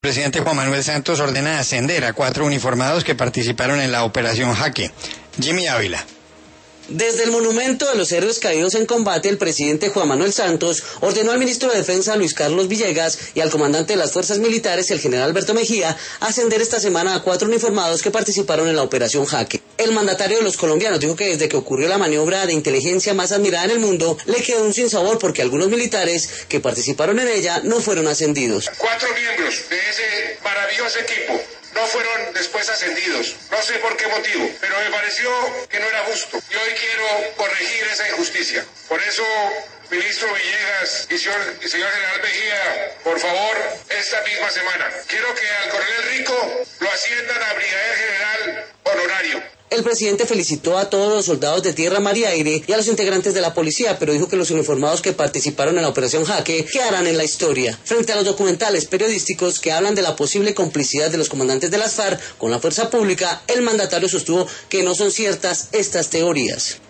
El presidente Juan Manuel Santos ordena ascender a 4 uniformados que participaron en la operación Jaque. Jimmy Ávila. Desde el monumento a los héroes caídos en combate, el presidente Juan Manuel Santos ordenó al ministro de Defensa Luis Carlos Villegas y al comandante de las fuerzas militares, el general Alberto Mejía, ascender esta semana a 4 uniformados que participaron en la operación Jaque. El mandatario de los colombianos dijo que desde que ocurrió la maniobra de inteligencia más admirada en el mundo, le quedó un sinsabor porque algunos militares que participaron en ella no fueron ascendidos. 4 miembros de ese maravilloso equipo no fueron después ascendidos. No sé por qué motivo, pero me pareció que no era justo. Y hoy quiero corregir esa injusticia. Por eso, ministro Villegas y señor general Mejía, por favor, esta misma semana, quiero que al coronel Rico lo asciendan a brigadier general honorario. El presidente felicitó a todos los soldados de tierra, mar y aire y a los integrantes de la policía, pero dijo que los uniformados que participaron en la operación Jaque quedarán en la historia. Frente a los documentales periodísticos que hablan de la posible complicidad de los comandantes de las FARC con la fuerza pública, el mandatario sostuvo que no son ciertas estas teorías.